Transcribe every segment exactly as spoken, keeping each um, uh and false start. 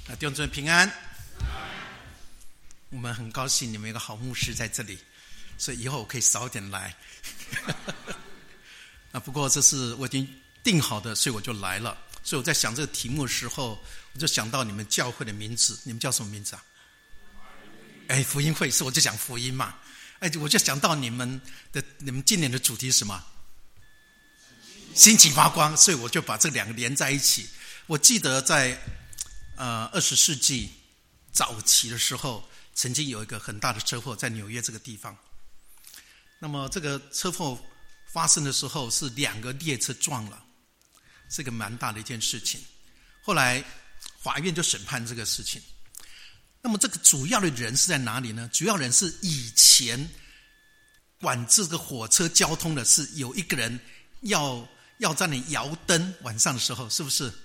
啊，弟兄姊妹平安。我们很高兴你们有个好牧师在这里，所以以后我可以早点来。啊，不过这是我已经定好的，所以我就来了。所以我在想这个题目的时候，我就想到你们教会的名字，你们叫什么名字啊？哎，福音会，是我就讲福音嘛。哎，我就想到你们的你们今年的主题是什么？兴起发光，所以我就把这两个连在一起。我记得在呃二十世纪早期的时候，曾经有一个很大的车祸在纽约这个地方。那么这个车祸发生的时候是两个列车撞了，是个蛮大的一件事情。后来法院就审判这个事情。那么这个主要的人是在哪里呢？主要人是以前管这个火车交通的，是有一个人要要在那里摇灯，晚上的时候是不是？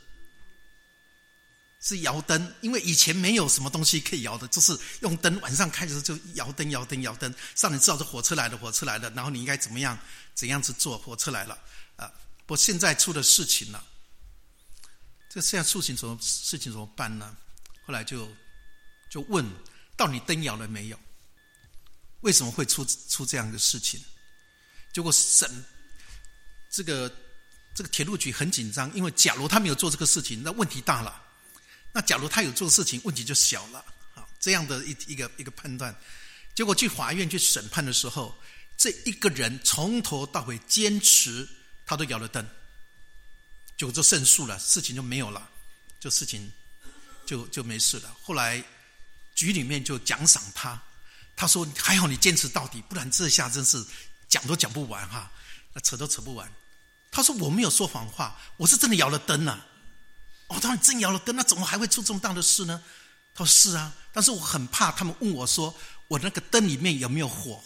是摇灯，因为以前没有什么东西可以摇的，就是用灯，晚上开的时候就摇灯摇灯摇灯，让你知道这火车来了火车来了，然后你应该怎么样怎样子做，火车来了啊！不过现在出了事情了，这现在事情怎么事情怎么办呢？后来就就问到底灯摇了没有？为什么会出出这样的事情？结果审这个这个铁路局很紧张，因为假如他没有做这个事情，那问题大了。那假如他有做事情，问题就小了。好，这样的一一个一个判断，结果去法院去审判的时候，这一个人从头到尾坚持他都摇了灯，结果就胜诉了，事情就没有了，就事情就就没事了。后来局里面就奖赏他，他说还好你坚持到底，不然这下真是讲都讲不完哈，那扯都扯不完。他说我没有说谎话，我是真的摇了灯啊。哦，当然真摇了灯，那怎么还会出这么大的事呢？他说是啊，但是我很怕他们问我说我那个灯里面有没有火。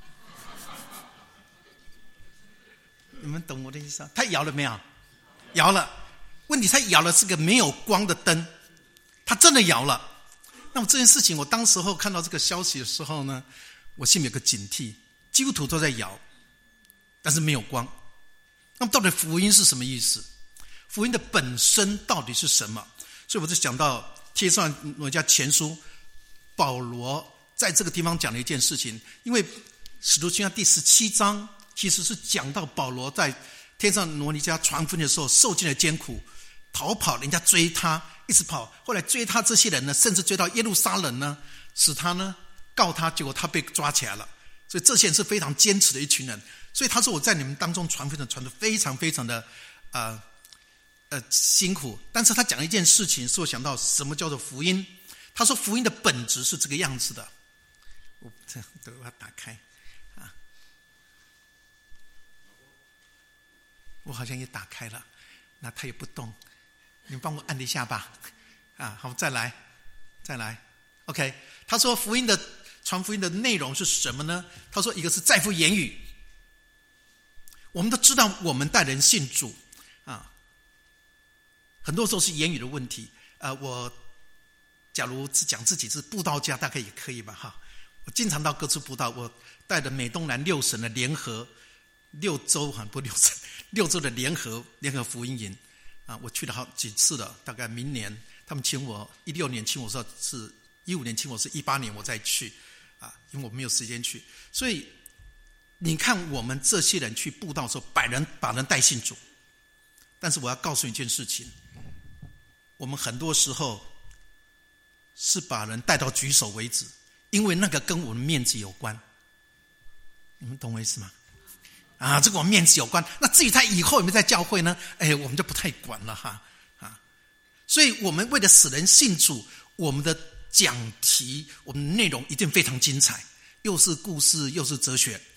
你们懂我的意思啊？他摇了没有？摇了。问题他摇了是个没有光的灯，他真的摇了。那么这件事情，我当时候看到这个消息的时候呢，我心里有个警惕，基督徒都在摇，但是没有光。那么到底福音是什么意思？福音的本身到底是什么？所以我就讲到帖撒罗尼迦前书，保罗在这个地方讲了一件事情。因为使徒行传第十七章其实是讲到保罗在帖撒罗尼迦传福音的时候受尽了艰苦，逃跑，人家追他，一直跑。后来追他这些人呢，甚至追到耶路撒冷呢，使他呢告他，结果他被抓起来了。所以这些人是非常坚持的一群人。所以他说我在你们当中传福音传得非常非常的呃。呃，辛苦，但是他讲一件事情，是我想到什么叫做福音。他说福音的本质是这个样子的。我这等我把它打开啊，我好像也打开了，那它也不动，你帮我按一下吧。啊，好，再来，再来。OK， 他说福音的传福音的内容是什么呢？他说一个是在乎言语，我们都知道我们带人信主啊。很多时候是言语的问题。呃，我假如只讲自己是布道家，大概也可以吧哈。我经常到各处布道，我带着美东南六省的联合六州哈，不六省六州的联合联合福音营啊，我去了好几次了。大概明年他们请我，一六年请我说是一五年请我是一八年我再去啊，因为我没有时间去。所以你看我们这些人去布道的时候，把人把人带信主，但是我要告诉你一件事情。我们很多时候是把人带到举手为止，因为那个跟我们面子有关。你们懂我意思吗？啊，这个我们面子有关。那至于他以后有没有在教会呢？哎，我们就不太管了哈啊。所以我们为了使人信主，我们的讲题、我们的内容一定非常精彩，又是故事，又是哲学。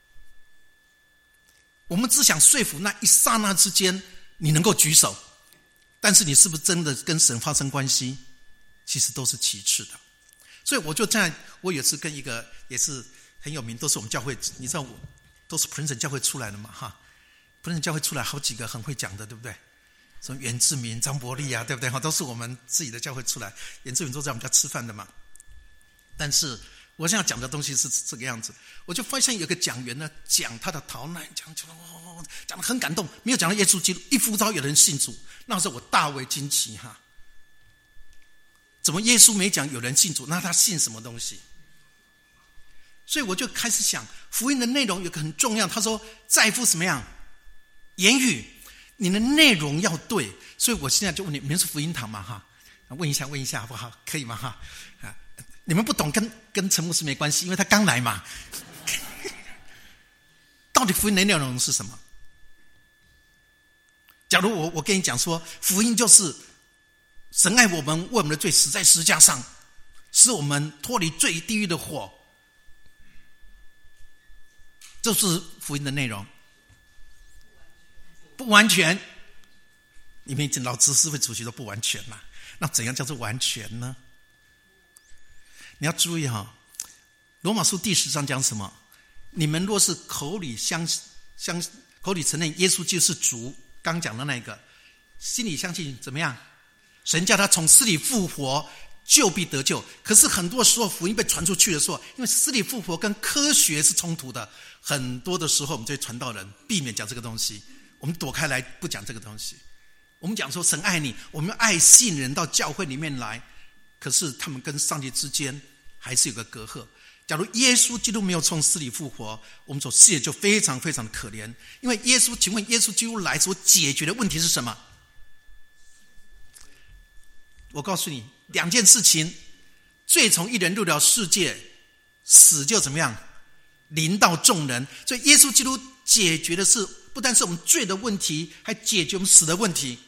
我们只想说服那一刹那之间，你能够举手。但是你是不是真的跟神发生关系，其实都是其次的。所以我就这样，我有一次跟一个也是很有名，都是我们教会，你知道我都是普林森教会出来的嘛哈，普林森教会出来好几个很会讲的，对不对？什么袁志明、张伯利啊，对不对？都是我们自己的教会出来，袁志明都在我们家吃饭的嘛。但是我现在讲的东西是这个样子，我就发现有个讲员呢，讲他的逃难，讲讲讲得很感动，没有讲到耶稣基督，一呼召有人信主，那时候我大为惊奇哈。 怎么耶稣没讲有人信主？那他信什么东西？所以我就开始想，福音的内容有个很重要，他说在乎什么样？言语，你的内容要对。所以我现在就问你，你们是福音堂吗？哈，问一下，问一下好不好？可以吗？哈，啊，你们不懂跟跟陈牧师没关系，因为他刚来嘛。到底福音的内容是什么？假如我我跟你讲说，福音就是神爱我们，为我们的罪死在十字架上，使我们脱离罪地狱的火，这是福音的内容。不完全，你们老知识会主席都不完全嘛？那怎样叫做完全呢？你要注意哈，罗马书第十章讲什么？你们若是口里相相口里承认耶稣就是主，刚讲的那个，心里相信怎么样？神叫他从死里复活，就必得救。可是很多时候福音被传出去的时候，因为死里复活跟科学是冲突的，很多的时候我们这些传道人避免讲这个东西，我们躲开来不讲这个东西。我们讲说神爱你，我们爱信人到教会里面来，可是他们跟上帝之间还是有个隔阂。假如耶稣基督没有从死里复活，我们所世界就非常非常的可怜。因为耶稣，请问耶稣基督来所解决的问题是什么？我告诉你两件事情：罪从一人入了世界，死就怎么样？临到众人。所以耶稣基督解决的是不单是我们罪的问题，还解决我们死的问题。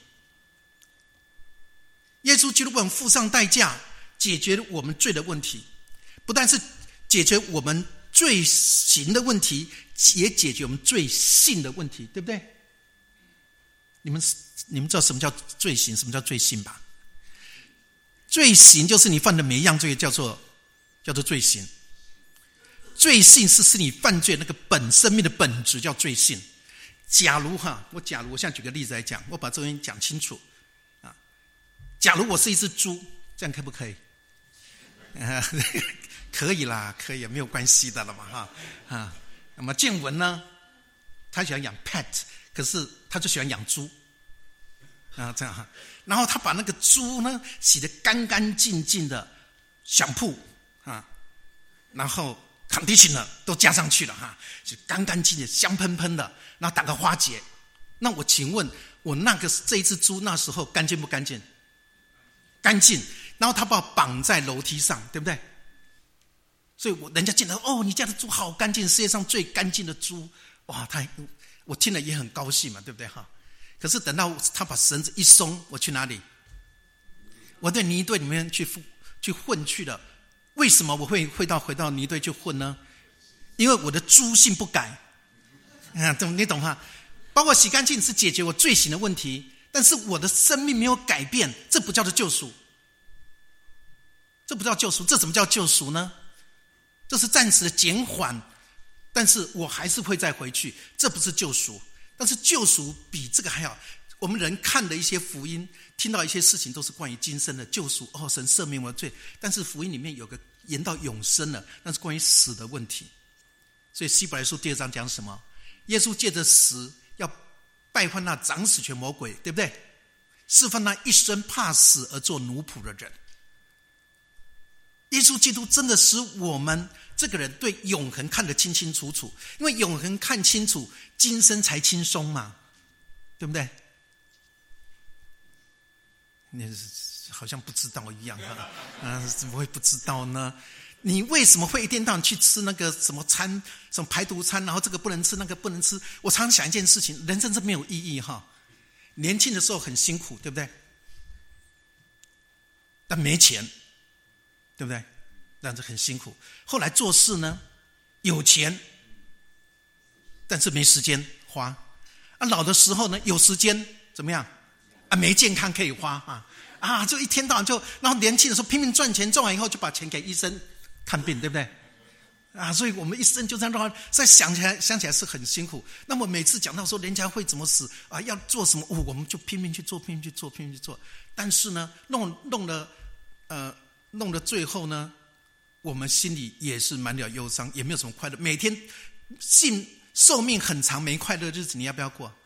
耶稣基督为我们付上代价，解决我们罪的问题，不但是解决我们罪行的问题，也解决我们罪性的问题，对不对？你们你们知道什么叫罪行，什么叫罪性吧？罪行就是你犯的每一样罪叫做叫做罪行，罪性是是你犯罪那个本生命的本质叫罪性。假如哈，我假如我现在举个例子来讲，我把这东西讲清楚啊。假如我是一只猪，这样可不可以？啊可以啦，可以，没有关系的了嘛，哈啊。那么建文呢，他喜欢养 pet， 可是他就喜欢养猪啊，这样哈。然后他把那个猪呢洗得干干净净的，香铺啊，然后 conditioner 都加上去了哈，就干干净净、香喷喷的，然后打个花结。那我请问，我那个这一只猪那时候干净不干净？干净。然后他把我绑在楼梯上，对不对？所以我人家见到哦，你家的猪好干净，世界上最干净的猪，哇！他我听了也很高兴嘛，对不对哈？可是等到他把绳子一松，我去哪里？我在泥堆里面去去混去了。为什么我会会到回到泥堆去混呢？因为我的猪性不改啊，懂你懂哈？把我洗干净是解决我罪行的问题，但是我的生命没有改变，这不叫做救赎。这不叫救赎，这怎么叫救赎呢？这是暂时的减缓，但是我还是会再回去，这不是救赎。但是救赎比这个还好。我们人看的一些福音，听到一些事情都是关于今生的救赎，哦，神赦免我的罪。但是福音里面有个言到永生了，那是关于死的问题。所以希伯来书第二章讲什么？耶稣借着死要败坏那掌死权魔鬼，对不对？释放那一生怕死而做奴仆的人。耶稣基督真的使我们这个人对永恒看得清清楚楚，因为永恒看清楚，今生才轻松嘛，对不对？你好像不知道一样啊，啊，怎么会不知道呢？你为什么会一天到晚去吃那个什么餐，什么排毒餐，然后这个不能吃，那个不能吃？我常常想一件事情，人生是没有意义哈。年轻的时候很辛苦，对不对？但没钱。对不对？但是很辛苦。后来做事呢，有钱，但是没时间花。啊，老的时候呢，有时间怎么样？啊，没健康可以花啊啊！就一天到晚就，然后年轻的时候拼命赚钱，赚完以后就把钱给医生看病，对不对？啊，所以我们一生就这样让，再想起来想起来是很辛苦。那么每次讲到说人家会怎么死啊，要做什么，哦，我们就拼命去做，拼命去做，拼命去做。但是呢，弄弄了呃。弄到最后呢，我们心里也是满了忧伤，也没有什么快乐。每天性寿命很长，没快乐日子，你要不要过？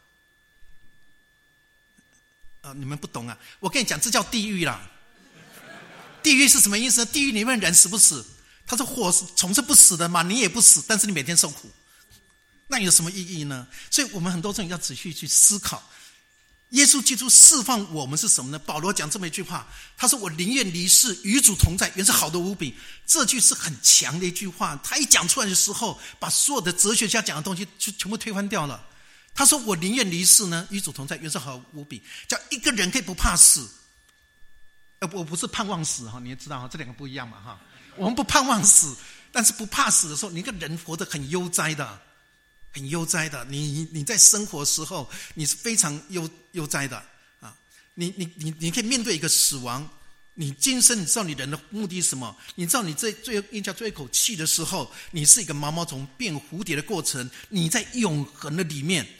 啊，你们不懂啊！我跟你讲，这叫地狱啦！ 地狱是什么意思呢？地狱里面人死不死？他说火虫是不死的嘛，你也不死，但是你每天受苦，那有什么意义呢？所以我们很多人要仔细去思考，耶稣基督释放我们是什么呢？保罗讲这么一句话，他说我宁愿离世与主同在，原是好的无比。这句是很强的一句话，他一讲出来的时候，把所有的哲学家讲的东西就全部推翻掉了。他说我宁愿离世呢，与主同在，原是好无比。叫一个人可以不怕死，呃，我不是盼望死哈，你也知道哈，这两个不一样嘛哈。我们不盼望死，但是不怕死的时候，你一个人活得很悠哉的，很悠哉的。你你在生活的时候，你是非常悠悠哉的啊。你你你你可以面对一个死亡，你今生你知道你人的目的是什么？你知道你在最咽下最后一口气的时候，你是一个毛毛虫变蝴蝶的过程，你在永恒的里面，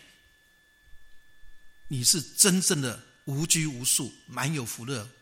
你是真正的无拘无束，满有福乐。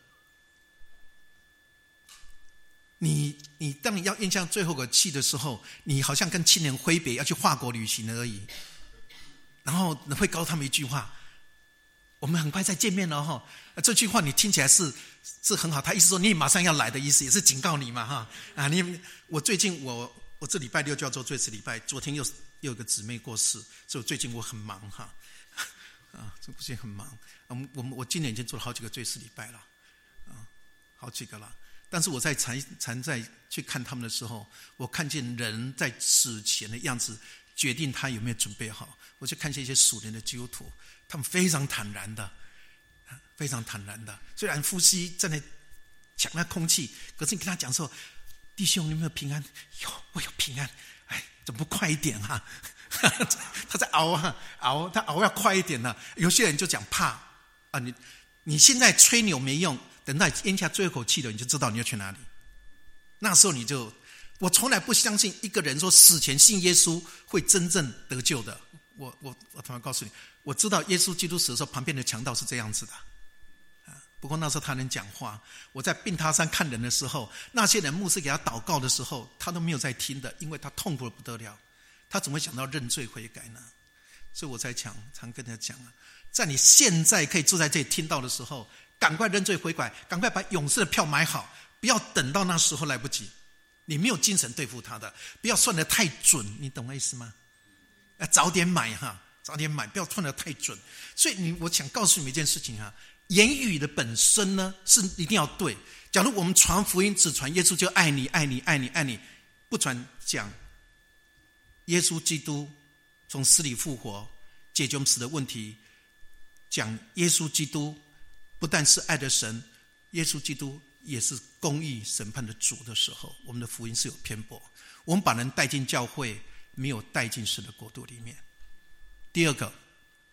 你你当你要咽下最后个气的时候，你好像跟亲人挥别，要去法国旅行而已。然后你会告诉他们一句话：我们很快再见面了哈。这句话你听起来是是很好，他意思说你马上要来的意思，也是警告你嘛哈啊！你我最近我我这礼拜六就要做最次礼拜，昨天又又有个姊妹过世，所以最近我很忙哈啊，最近很忙。我我我今年已经做了好几个最次礼拜了啊，好几个了。但是我在禅禅在去看他们的时候，我看见人在死前的样子，决定他有没有准备好。我去看见一些属灵的基督徒，他们非常坦然的，非常坦然的。虽然呼吸在那抢那空气，可是你跟他讲说：“弟兄，你有没有平安？”有，我有平安。哎，怎么不快一点啊？他在熬啊熬，他熬要快一点啊。有些人就讲怕啊，你你现在吹牛没用。等到咽下最后一口气了，你就知道你要去哪里。那时候你就，我从来不相信一个人说死前信耶稣会真正得救的。我我我他妈告诉你，我知道耶稣基督死的时候，旁边的强盗是这样子的。啊，不过那时候他能讲话。我在病榻上看人的时候，那些人牧师给他祷告的时候，他都没有在听的，因为他痛苦的不得了。他怎么会想到认罪悔改呢？所以我在讲，常跟他讲啊，在你现在可以坐在这里听到的时候，赶快认罪悔改，赶快把勇士的票买好，不要等到那时候来不及。你没有精神对付他的，不要算得太准，你懂我意思吗？要早点买哈，早点买，不要算得太准。所以你，我想告诉你们一件事情哈，言语的本身呢是一定要对。假如我们传福音只传耶稣就爱你爱你爱你爱你，不传讲耶稣基督从死里复活解决我们死的问题，讲耶稣基督不但是爱的神，耶稣基督也是公义审判的主的时候，我们的福音是有偏颇。我们把人带进教会，没有带进神的国度里面。第二个，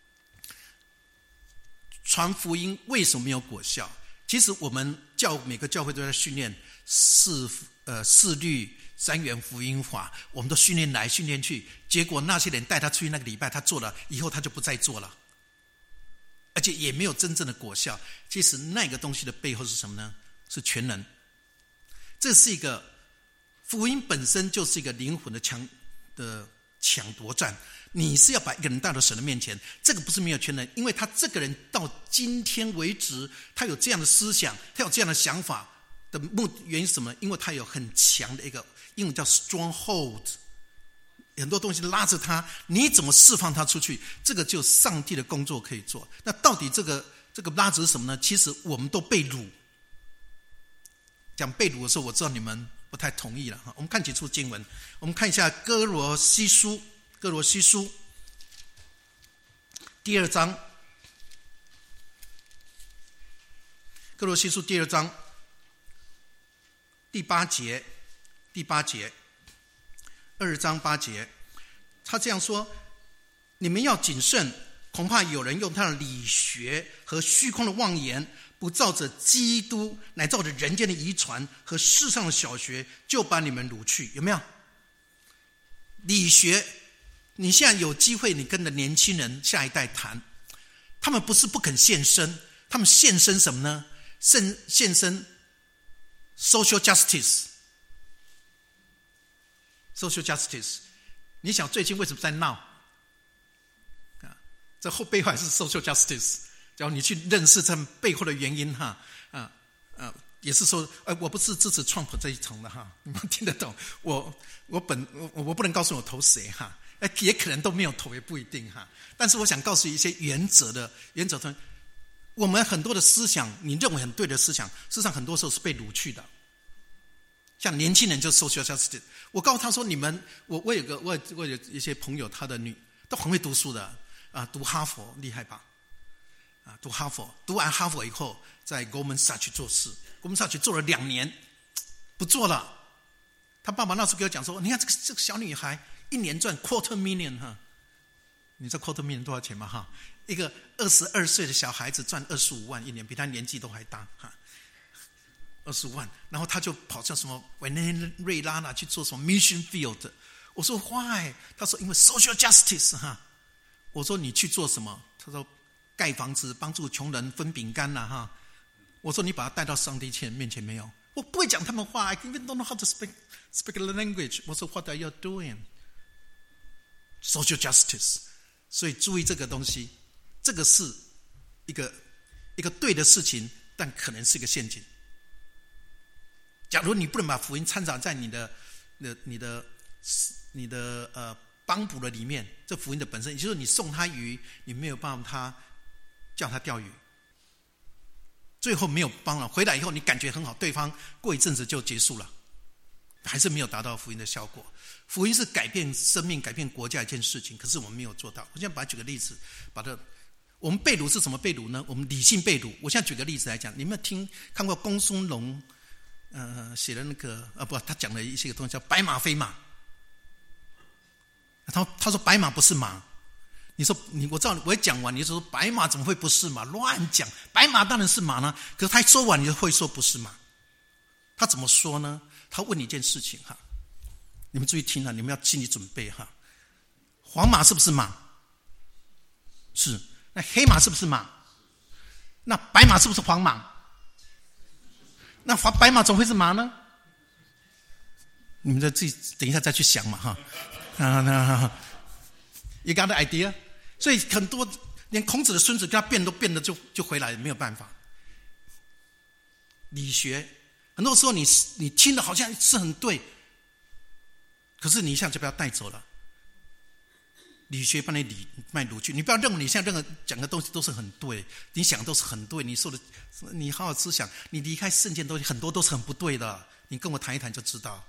传福音为什么没有果效？其实我们教每个教会都在训练四呃四律三元福音法，我们都训练来训练去，结果那些人带他出去那个礼拜，他做了以后他就不再做了。而且也没有真正的果效。其实那个东西的背后是什么呢？是全能。这是一个福音本身就是一个灵魂的抢的抢夺战。你是要把一个人带到神的面前，这个不是没有全能，因为他这个人到今天为止，他有这样的思想，他有这样的想法的目原因是什么？因为他有很强的一个英文叫 stronghold。很多东西拉着他，你怎么释放他出去？这个就上帝的工作可以做。那到底这个这个拉着是什么呢？其实我们都被掳。讲被掳的时候，我知道你们不太同意了哈。我们看几处经文，我们看一下哥罗西书，哥罗西书第二章，哥罗西书第二章第八节，第八节。二章八节，他这样说：你们要谨慎，恐怕有人用他的理学和虚空的妄言，不照着基督，乃照着人间的遗传和世上的小学，就把你们掳去。有没有？理学，你现在有机会，你跟着年轻人下一代谈，他们不是不肯献身，他们献身什么呢？献献身 social justice。social justice， 你想最近为什么在闹？啊，这后背后还是 social justice。只要你去认识他们背后的原因哈，啊啊， 也是说，呃，我不是支持 Trump 这一层的哈，你们听得懂？我我本我我不能告诉我投谁哈，呃，也可能都没有投，也不一定哈。但是我想告诉一些原则的原则的，我们很多的思想，你认为很对的思想，事实上很多时候是被掳去的。像年轻人就 social justice， 我告诉他说，你们，我我有个我我有一些朋友，他的女都很会读书的啊，读哈佛厉害吧？啊，读哈佛，读完哈佛以后，在 Goldman Sachs 做事。Goldman Sachs 做了两年，不做了。他爸爸那时候给我讲说：“你看这个这个小女孩一年赚 quarter million 哈，你知道 quarter million 多少钱吗？哈，一个二十二岁的小孩子赚二十五万一年，比他年纪都还大哈，二十五万。然后他就跑向什么委内瑞拉那去做什么 mission field。我说 why？ 他说因为 social justice 哈。我说你去做什么？他说盖房子，帮助穷人分饼干呐哈。我说你把他带到上帝前面前没有？我不会讲他们话 ，I even don't know how to speak speak the language。我说 What are you doing? Social justice。所以注意这个东西，这个是一个一个对的事情，但可能是一个陷阱。假如你不能把福音掺杂在你的、你的、你的、你的呃帮补的里面，这福音的本身，也就是你送他鱼，你没有帮他叫他钓鱼。最后没有帮了，回来以后你感觉很好，对方过一阵子就结束了，还是没有达到福音的效果。福音是改变生命、改变国家一件事情，可是我们没有做到。我现在把它举个例子，把它，我们被掳是怎么被掳呢？我们理性被掳。我现在举个例子来讲，你们有听看过公孙龙呃写的那个啊不，他讲了一些个东西叫白马非马。他他说白马不是马。你说你我知道我一讲完你就说白马怎么会不是马？乱讲，白马当然是马呢。可是他说完你就会说不是马。他怎么说呢？他问你一件事情哈，你们注意听啊，你们要心理准备哈。黄马是不是马？是。那黑马是不是马？那白马是不是黄马？那黄白马怎么会是马呢？你们再自己等一下再去想嘛哈。啊那 You got the idea？所以很多连孔子的孙子跟他变都变得就就回来了，没有办法。理学很多时候你你听的好像是很对，可是你一下就被他带走了。理学把你理卖掳去，你不要认为你现在任何讲的东西都是很对，你想的都是很对，你受的你好好思想，你离开圣经的东西很多都是很不对的。你跟我谈一谈就知道，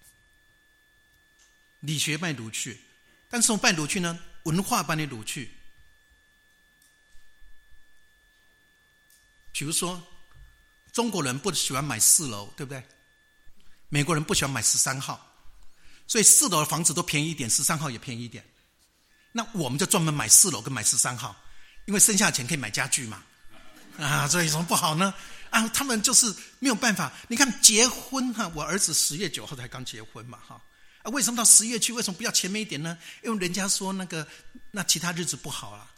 理学卖掳去。但是从卖掳去呢，文化把你掳去。比如说，中国人不喜欢买四楼，对不对？美国人不喜欢买十三号，所以四楼的房子都便宜一点，十三号也便宜一点。那我们就专门买四楼跟买十三号，因为剩下的钱可以买家具嘛。啊，所以有什么不好呢？啊，他们就是没有办法。你看结婚哈，我儿子十月九号才刚结婚嘛，哈。啊，为什么到十月去？为什么不要前面一点呢？因为人家说那个那其他日子不好了。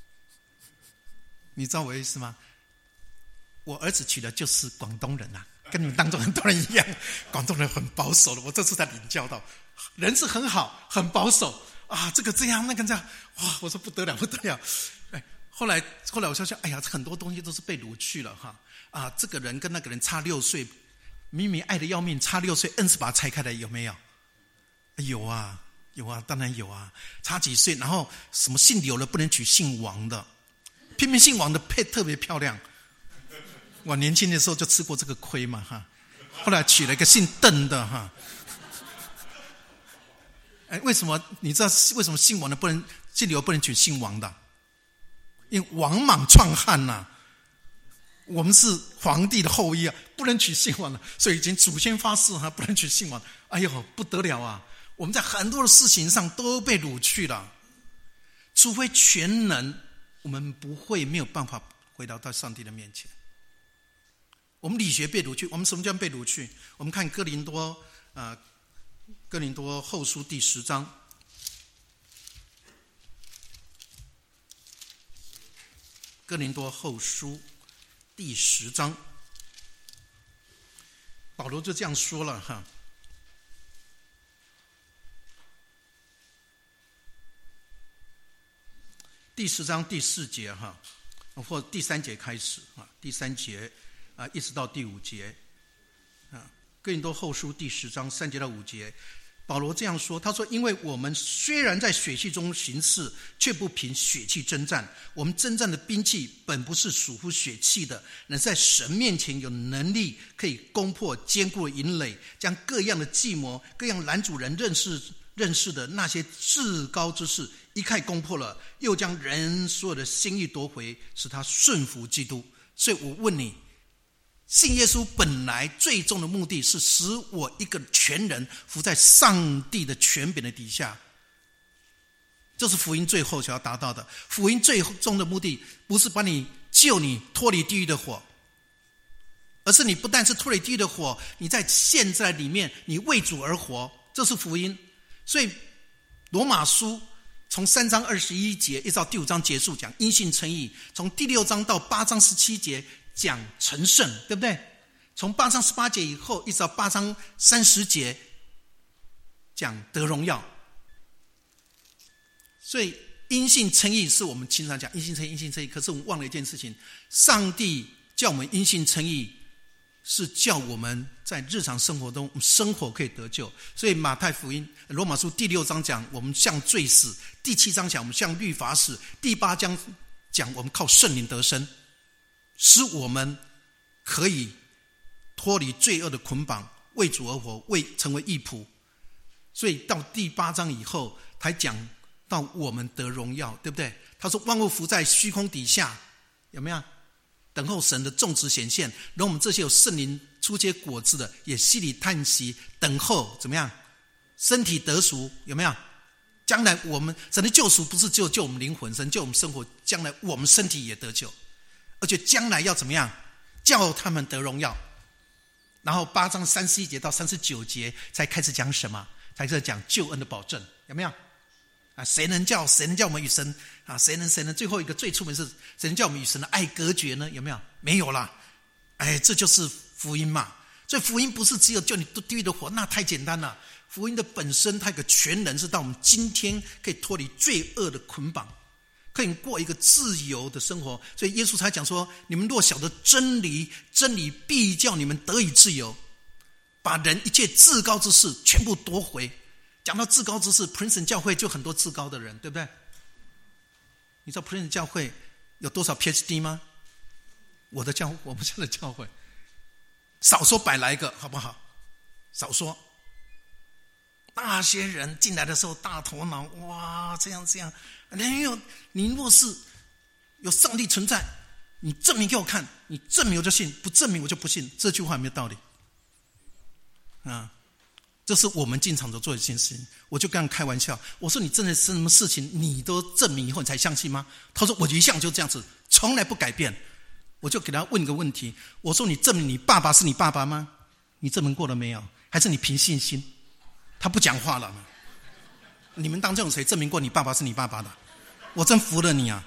你知道我的意思吗？我儿子娶的就是广东人啊，跟你们当中很多人一样，广东人很保守的。我这次才领教到，人是很好，很保守啊，这个这样那个这样，哇！我说不得了不得了。哎，后来后来我想想，哎呀，很多东西都是被掳去了哈啊，这个人跟那个人差六岁，明明爱得要命，差六岁，硬是把它拆开来，有没有？有啊，有啊，当然有啊，差几岁，然后什么姓刘的不能娶姓王的，偏偏姓王的配特别漂亮。我年轻的时候就吃过这个亏嘛哈，后来娶了一个姓邓的哈。哎，为什么你知道为什么姓王的不能姓刘不能娶姓王的？因为王莽篡汉呐、啊，我们是皇帝的后裔啊，不能娶姓王的，所以已经祖先发誓哈，不能娶姓王。哎呦，不得了啊！我们在很多的事情上都被掳去了，除非全能，我们不会没有办法回到到上帝的面前。我们理学被掳去，我们什么叫被掳去？我们看哥林多呃哥林多后书第十章，哥林多后书第十章，保罗就这样说了哈。第十章第四节哈，或第三节开始啊，第三节啊一直到第五节， 啊，哥林多后书第十章三节到五节，保罗这样说，他说：因为我们虽然在血气中行事，却不凭血气征战。我们征战的兵器本不是属乎血气的，乃在神面前有能力，可以攻破坚固的营垒，将各样的计谋、各样拦阻人认识认识的那些至高之事一概攻破了，又将人所有的心意夺回，使他顺服基督。所以我问你，信耶稣本来最终的目的是使我一个全人服在上帝的权柄的底下，这是福音最后想要达到的。福音最终的目的不是把你救你脱离地狱的火，而是你不但是脱离地狱的火，你在现在里面你为主而活，这是福音。所以罗马书从三章二十一节一直到第五章结束讲因信称义，从第六章到八章十七节讲成圣，对不对？从八章十八节以后一直到八章三十节讲得荣耀。所以因信称义是我们经常讲因信称义因信称义，可是我们忘了一件事情，上帝叫我们因信称义是叫我们在日常生活中生活可以得救。所以马太福音罗马书第六章讲我们向罪死，第七章讲我们向律法死，第八章讲我们靠圣灵得生，使我们可以脱离罪恶的捆绑，为主而活，为成为义仆。所以到第八章以后才讲到我们得荣耀，对不对？他说万物伏在虚空底下，有没有？等候神的种子显现，让我们这些有圣灵出结果子的也心里叹息，等候怎么样？身体得赎，有没有？将来我们神的救赎不是只有救我们灵魂，神救我们生活，将来我们身体也得救，而且将来要怎么样？叫他们得荣耀。然后八章三十一节到三十九节才开始讲什么？才开始讲救恩的保证，有没有？啊，谁能叫谁能叫我们与神啊？谁能谁能？最后一个最出名是谁能叫我们与神的爱隔绝呢？有没有？没有啦。哎，这就是福音嘛。所以福音不是只有救你地狱的火，那太简单了。福音的本身它有个全能，是到我们今天可以脱离罪恶的捆绑，可以过一个自由的生活。所以耶稣才讲说，你们若晓得真理，真理必叫你们得以自由，把人一切至高之事全部夺回。讲到至高之事 Princeton 教会就很多至高的人，对不对？你知道 Princeton 教会有多少 P H D 吗？我的教我们家的教会少说百来个，好不好？少说。那些人进来的时候大头脑，哇，这样这样。你有你若是有上帝存在，你证明给我看，你证明我就信，不证明我就不信。这句话有没有道理？啊，这是我们经常都做的一件事情。我就跟他开玩笑，我说你真的是什么事情你都证明以后你才相信吗？他说我一向就这样子，从来不改变。我就给他问一个问题，我说你证明你爸爸是你爸爸吗？你证明过了没有？还是你凭信心？他不讲话了。你们当中有谁证明过你爸爸是你爸爸的？我真服了你啊！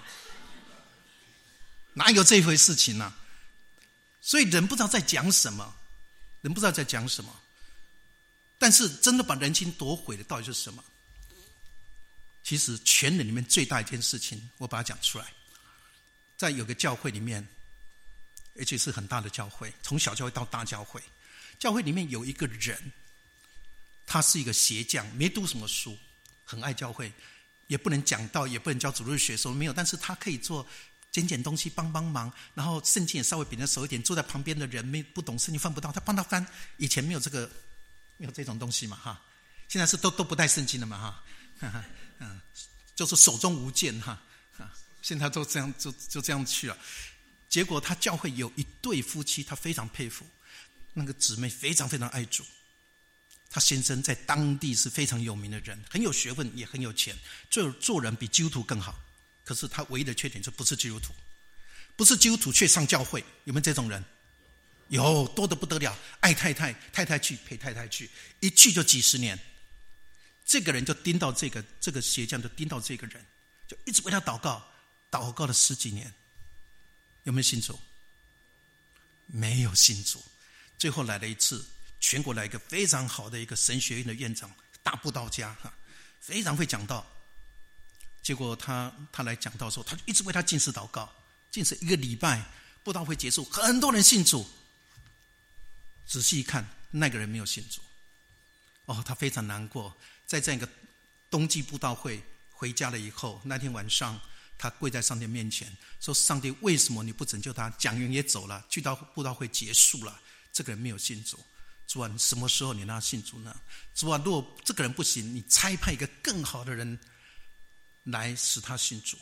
哪有这回事情啊？所以人不知道在讲什么，人不知道在讲什么。但是真的把人心夺回的到底是什么？其实全人里面最大一件事情，我把它讲出来。在有个教会里面，而且是很大的教会，从小教会到大教会，教会里面有一个人，他是一个鞋匠，没读什么书，很爱教会，也不能讲道，也不能教主日学，什么没有，但是他可以做捡捡东西帮帮忙，然后圣经也稍微比他熟一点，坐在旁边的人没不懂圣经翻不到，他帮他翻。以前没有这个没有这种东西嘛哈，现在是都都不带圣经了嘛哈，哈哈嗯，就是手中无剑哈，现在都这样就就这样去了。结果他教会有一对夫妻，他非常佩服，那个姊妹非常非常爱主，他先生在当地是非常有名的人，很有学问也很有钱，做做人比基督徒更好。可是他唯一的缺点就不是基督徒，不是基督徒却上教会，有没有这种人？有，多得不得了，爱太太，太太去陪太太去，一去就几十年。这个人就盯到这个这个鞋匠，就盯到这个人，就一直为他祷告，祷告了十几年。有没有信主？没有信主。最后来了一次，全国来一个非常好的一个神学院的院长，大布道家，非常会讲道。结果他他来讲道的时候，他就一直为他禁食祷告，禁食一个礼拜，布道会结束，很多人信主。仔细一看， 那个人没有信主。哦，他非常难过。在这样一个冬季布道会回家了以后，那天晚上他跪在上帝面前说：上帝，为什么你不拯救他？讲员也走了，去到布道会结束了，这个人没有信主。主啊，什么时候你让他信主呢？主啊，如果这个人不行，你差派一个更好的人来使他信主。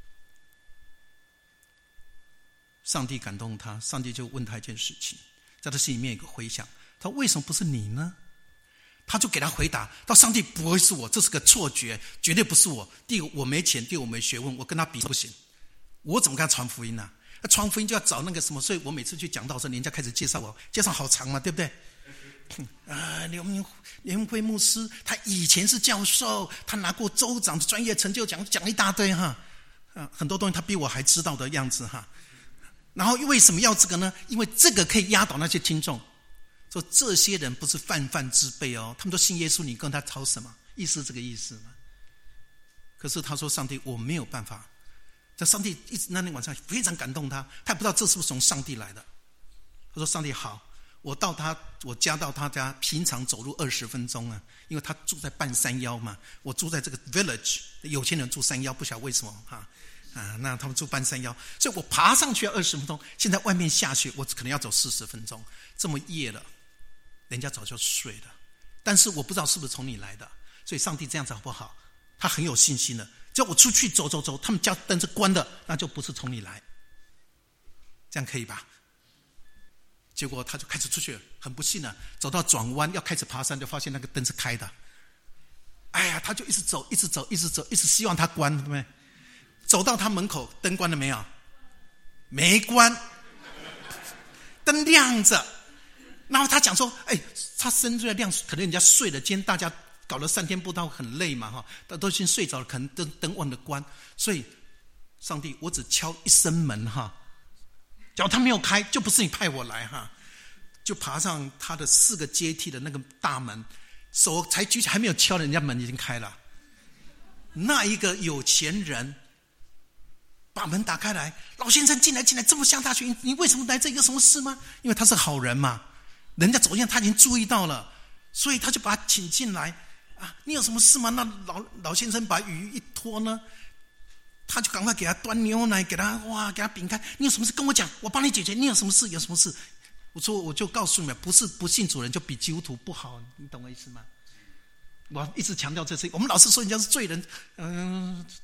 上帝感动他，上帝就问他一件事情，在他心里面有个回想，他为什么不是你呢？他就给他回答到：上帝不会是我，这是个错觉，绝对不是我。第一个，我没钱；第二，我没学问，我跟他比不行，我怎么跟他传福音呢？传福音就要找那个什么，所以我每次去讲道的时候，人家开始介绍我，介绍好长嘛，对不对？啊，刘明刘明辉牧师，他以前是教授，他拿过州长的专业成就奖，讲一大堆哈，啊，很多东西他比我还知道的样子哈。然后为什么要这个呢？因为这个可以压倒那些听众。说这些人不是泛泛之辈哦，他们都信耶稣，你跟他吵什么？意思是这个意思吗？可是他说：上帝，我没有办法。这上帝一直那天晚上非常感动他，他也不知道这是不是从上帝来的。他说：上帝好。我到他，我家到他家，平常走路二十分钟啊，因为他住在半山腰嘛。我住在这个 village， 有钱人住山腰，不晓得为什么哈啊，那他们住半山腰，所以我爬上去要二十分钟。现在外面下雪，我可能要走四十分钟。这么夜了，人家早就睡了，但是我不知道是不是从你来的，所以上帝这样子好不好？他很有信心的，只要我出去走走走，他们家灯是关的，那就不是从你来，这样可以吧？结果他就开始出去了，很不幸啊，走到转弯要开始爬山，就发现那个灯是开的。哎呀，他就一直走，一直走，一直走，一直希望他关，对不对？走到他门口，灯关了没有？没关，灯亮着。然后他讲说：哎，他深夜亮，可能人家睡了，今天大家搞了三天布道很累嘛哈，都都已经睡着了，可能灯灯忘了关，所以上帝，我只敲一声门哈。只要他没有开，就不是你派我来哈，就爬上他的四个阶梯的那个大门，手才举起，还没有敲，人家门已经开了。那一个有钱人把门打开来，老先生进来进来，这么下大雪，你为什么来这？有什么事吗？因为他是好人嘛，人家走进来他已经注意到了，所以他就把他请进来啊。你有什么事吗？那老老先生把雨一脱呢，他就赶快给他端牛奶，给他哇，给他饼干。你有什么事跟我讲，我帮你解决。你有什么事？有什么事？我说我就告诉你们，不是不信主人就比基督徒不好，你懂我意思吗？我一直强调这事，我们老是说人家是罪人，嗯、呃，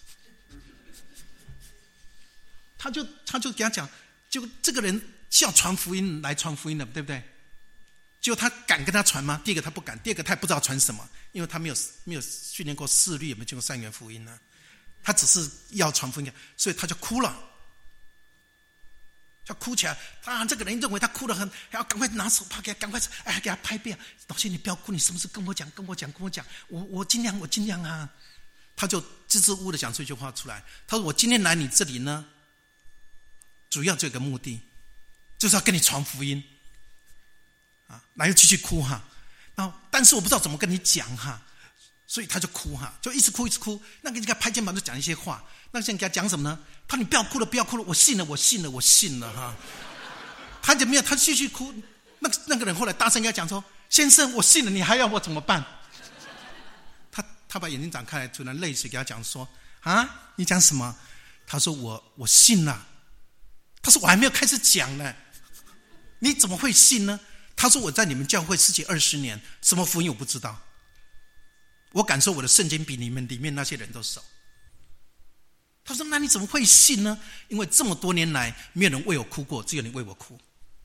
他就他就给他讲，就这个人是要传福音来传福音的，对不对？就他敢跟他传吗？第一个他不敢，第二个他也不知道传什么，因为他没有没有训练过视律，也没有经过三元福音呢。他只是要传福音，所以他就哭了，他哭起来。啊，这个人认为他哭得很，还要赶快拿手帕给他，赶快哎，给他拍背啊！老先生，你不要哭，你什么事跟我讲，跟我讲，跟我讲，我我尽量，我尽量啊！他就支支吾吾的讲出一句话出来，他说：“我今天来你这里呢，主要这个目的，就是要跟你传福音啊！”然后继续哭哈，然后但是我不知道怎么跟你讲哈。所以他就哭哈，就一直哭一直哭。那个人给他拍肩膀就讲一些话。那个人给他讲什么呢？他说：“你不要哭了，不要哭了，我信了，我信了，我信了哈。”他就没有，他继续哭。那个那个人后来大声跟他讲说：“先生，我信了，你还要我怎么办？”他他把眼睛展开来，突然泪水给他讲说：“啊，你讲什么？”他说：“我我信了。”他说：“我还没有开始讲呢，你怎么会信呢？”他说：“我在你们教会十几二十年，什么福音我不知道。我感受我的圣经比你们里面那些人都熟。”他说：“那你怎么会信呢？因为这么多年来没有人为我哭过，只有你为我哭。”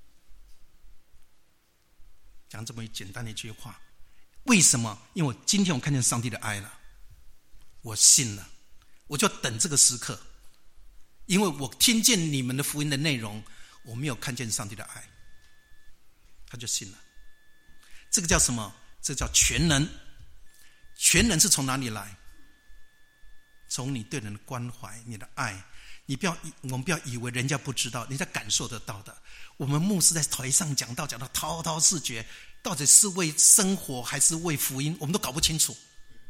讲这么简单的一句话，为什么？因为我今天我看见上帝的爱了，我信了，我就等这个时刻，因为我听见你们的福音的内容，我没有看见上帝的爱，他就信了。这个叫什么？这叫全能。全能是从哪里来？从你对人的关怀，你的爱。你不要，我们不要以为人家不知道，人家感受得到的。我们牧师在台上讲道，讲到滔滔是绝，到底是为生活还是为福音，我们都搞不清楚。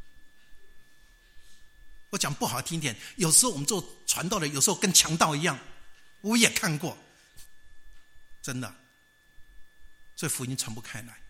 我讲不好听一点，有时候我们做传道的，有时候跟强盗一样，我也看过，真的。所以福音传不开来。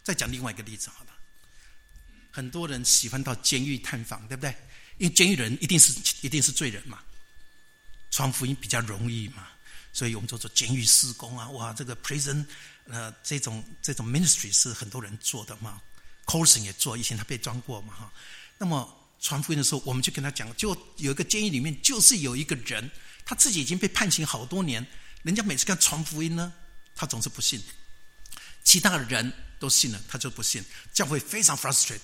再讲另外一个例子好了，很多人喜欢到监狱探访，对不对？因为监狱人一定是一定是罪人嘛，传福音比较容易嘛，所以我们就做监狱事工啊，哇，这个 prison 呃这种这种 ministry 是很多人做的嘛 ，Colson 也做，以前他被抓过嘛哈。那么传福音的时候，我们就跟他讲，就有一个监狱里面就是有一个人，他自己已经被判刑好多年，人家每次跟他传福音呢，他总是不信，其他的人都信了，他就不信，这样会非常 frustrate，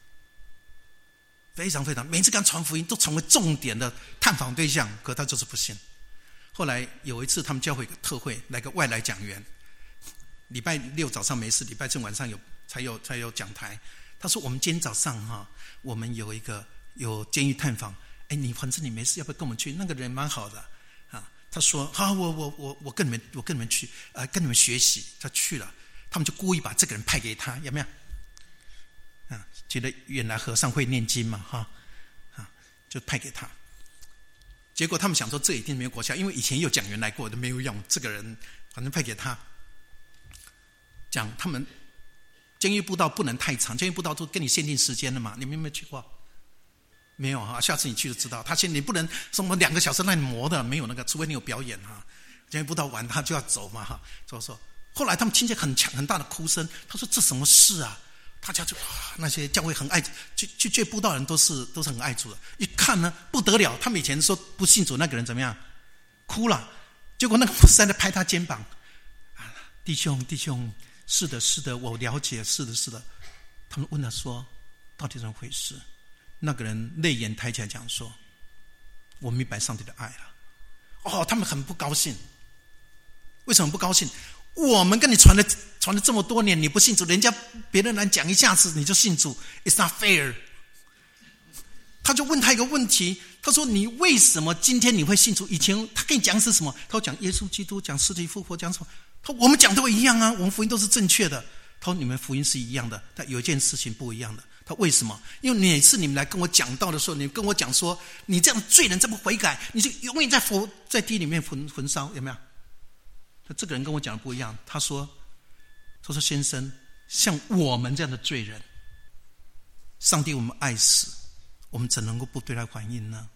非常非常，每次跟他传福音都成为重点的探访对象，可他就是不信。后来有一次他们教会有个特会，来个外来讲员，礼拜六早上没事，礼拜天晚上有才有才有讲台。他说我们今天早上哈，我们有一个有监狱探访，哎，你反正你没事，要不要跟我们去？那个人蛮好的啊。他说好，我我我我跟你们我跟你们去，呃，跟你们学习。他去了，他们就故意把这个人派给他，有没有？啊，觉得原来和尚会念经嘛，哈，啊，就派给他。结果他们想说这一定没有果效，因为以前有讲员来过都没有用，这个人反正派给他。讲他们监狱布道不能太长，监狱布道都跟你限定时间了嘛，你们有没有去过？没有哈，下次你去就知道。他现在你不能什么两个小时让你磨的，没有那个，除非你有表演哈。监狱布道完他就要走嘛哈，所以说后来他们听见很强很大的哭声，他说这什么事啊？大家就那些教会很爱去去去布道人都是都是很爱主的，一看呢不得了，他们以前说不信主那个人怎么样，哭了，结果那个牧师在那拍他肩膀，啊，弟兄弟兄，是的是的，我了解，是的是的。他们问他说，到底怎么回事？那个人泪眼抬起来讲说，我明白上帝的爱了。哦，他们很不高兴，为什么不高兴？我们跟你传了传了这么多年，你不信主，人家别人来讲一下子你就信主 ，It's not fair。他就问他一个问题，他说：“你为什么今天你会信主？以前他跟你讲是什么？他说讲耶稣基督，讲尸体复活，讲什么？他说我们讲都一样啊，我们福音都是正确的。他说你们福音是一样的，但有一件事情不一样的。他为什么？因为每次你们来跟我讲道的时候，你跟我讲说，你这样的罪人这么悔改，你就永远在佛在地里面焚焚烧，有没有？”这个人跟我讲的不一样，他说：“他说先生，像我们这样的罪人，上帝我们爱死，我们怎能够不对他还应呢？”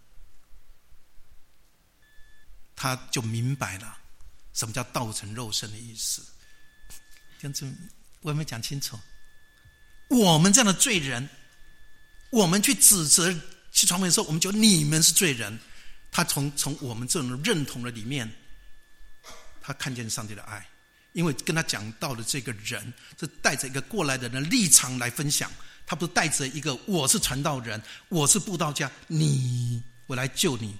他就明白了什么叫道成肉身的意思。这样子我有没有讲清楚？我们这样的罪人，我们去指责去传福音的时候，我们觉得你们是罪人。他从从我们这种认同的里面，他看见上帝的爱，因为跟他讲道的这个人是带着一个过来的人的立场来分享，他不是带着一个我是传道人，我是布道家，你我来救你。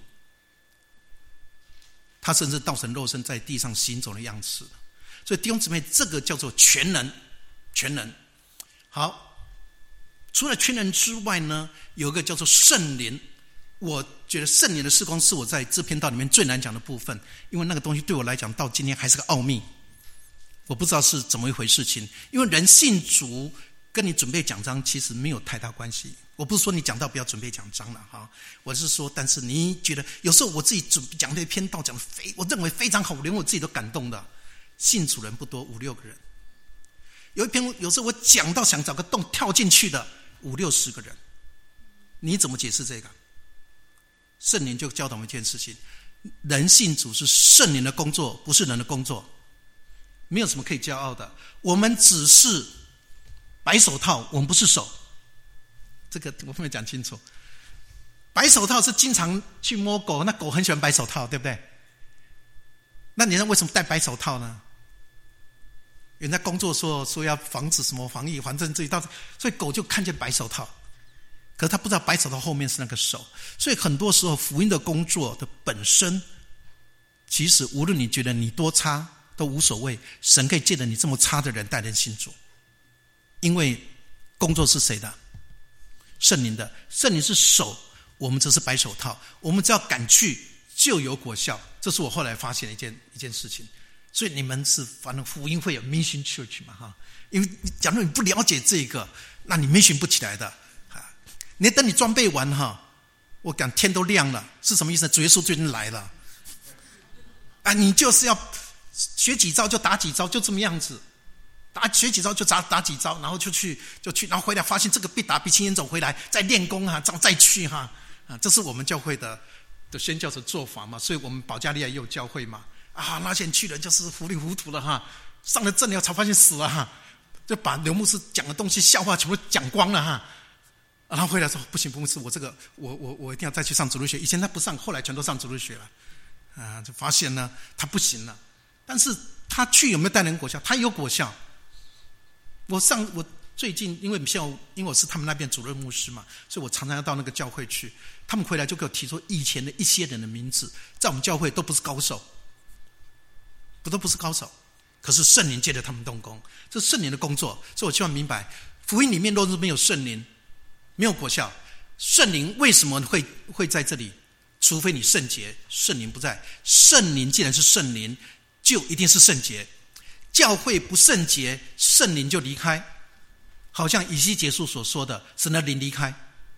他甚至道成肉身在地上行走的样式。所以弟兄姊妹，这个叫做全能，全能。好，除了全能之外呢，有一个叫做圣灵。我觉得圣灵的事工是我在这篇道里面最难讲的部分，因为那个东西对我来讲到今天还是个奥秘，我不知道是怎么一回事情。因为人信主跟你准备讲章其实没有太大关系。我不是说你讲道不要准备讲章了哈，我是说，但是你觉得有时候我自己准讲这篇道讲的非我认为非常好，连我自己都感动的，信主人不多，五六个人。有一篇有时候我讲到想找个洞跳进去的五六十个人，你怎么解释这个？圣灵就教导我们一件事情，人信主是圣灵的工作，不是人的工作，没有什么可以骄傲的。我们只是白手套，我们不是手。这个我后面讲清楚。白手套是经常去摸狗，那狗很喜欢白手套，对不对？那你为什么戴白手套呢？人家工作说说要防止什么防疫，反正这一道，所以狗就看见白手套，可是他不知道白手套后面是那个手。所以很多时候福音的工作的本身，其实无论你觉得你多差都无所谓，神可以借着你这么差的人带人信主。因为工作是谁的？圣灵的。圣灵是手，我们只是白手套，我们只要赶去就有果效。这是我后来发现的一件一件事情。所以你们是反正福音会有 mission church 嘛哈？因为假如你不了解这个，那你 mission 不起来的。你等你装备完哈，我讲天都亮了，是什么意思呢？主耶稣最近来了，啊，你就是要学几招就打几招，就这么样子。 打学几招就打打几招，然后就去就去，然后回来发现这个被打鼻青脸肿，回来再练功啊，这样再去哈啊，这是我们教会的的宣教的做法嘛。所以我们保加利亚也有教会嘛啊，那些人去了就是糊里糊涂了哈，上了阵了才发现死了哈，就把刘牧师讲的东西笑话全部讲光了哈。然后回来说不行，不是我这个，我我我一定要再去上主日学。以前他不上，后来全都上主日学了，啊，就发现呢他不行了。但是他去有没有带人果效？他有果效。我上我最近因为米校，因为我是他们那边主任牧师嘛，所以我常常要到那个教会去。他们回来就给我提出以前的一些人的名字，在我们教会都不是高手，不都不是高手，可是圣灵借着他们动工，这是圣灵的工作。所以我希望明白，福音里面若是没有圣灵，没有果效。圣灵为什么会会在这里？除非你圣洁，圣灵不在。圣灵既然是圣灵，就一定是圣洁。教会不圣洁，圣灵就离开，好像以西结书所说的，神的灵离开。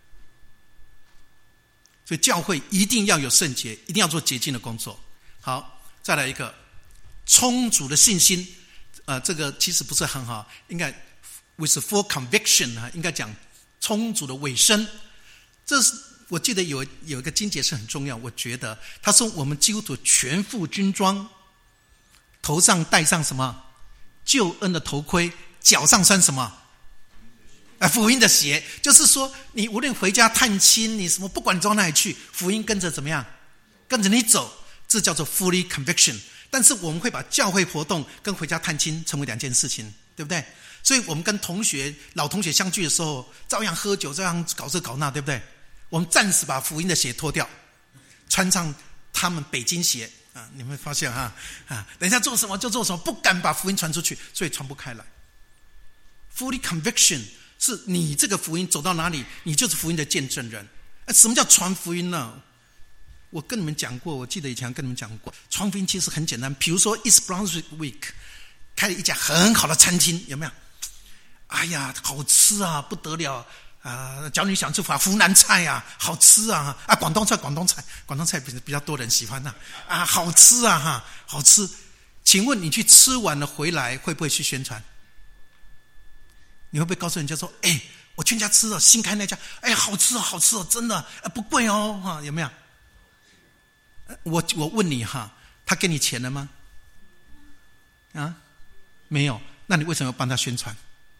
所以教会一定要有圣洁，一定要做洁净的工作。好，再来一个充足的信心。呃，这个其实不是很好，应该 with full conviction 啊，应该讲充足的委身。这是我记得有有一个经节是很重要，我觉得他说我们基督徒全副军装，头上戴上什么救恩的头盔，脚上穿什么啊福音的鞋。就是说你无论回家探亲，你什么不管你到哪里去，福音跟着怎么样，跟着你走，这叫做 fully conviction。 但是我们会把教会活动跟回家探亲成为两件事情，对不对？所以我们跟同学老同学相聚的时候，照样喝酒，照样搞这搞那，对不对？我们暂时把福音的鞋脱掉，穿上他们北京鞋啊！你们发现哈啊，等一下做什么就做什么，不敢把福音传出去，所以传不开来。Fully conviction 是你这个福音走到哪里，你就是福音的见证人。什么叫传福音呢？我跟你们讲过，我记得以前跟你们讲过，传福音其实很简单。比如说 East Brunswick Week 开了一家很好的餐厅，有没有？哎呀，好吃啊，不得了啊！假如你想吃法湖南菜啊，好吃啊！啊，广东菜，广东菜，广东菜比比较多人喜欢呐、啊。啊，好吃啊哈，好吃。请问你去吃完了回来，会不会去宣传？你会不会告诉人家说：“哎，我去人家吃了新开那家，哎，好吃哦，好吃哦，真的，啊、不贵哦，哈，有没有？”我我问你哈，他给你钱了吗？啊，没有。那你为什么要帮他宣传？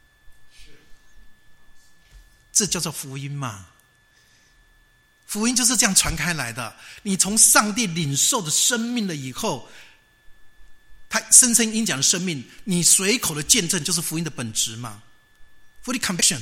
这叫做福音嘛。福音就是这样传开来的。你从上帝领受的生命了以后，他深深因讲的生命，你随口的见证就是福音的本质嘛。Fully conviction。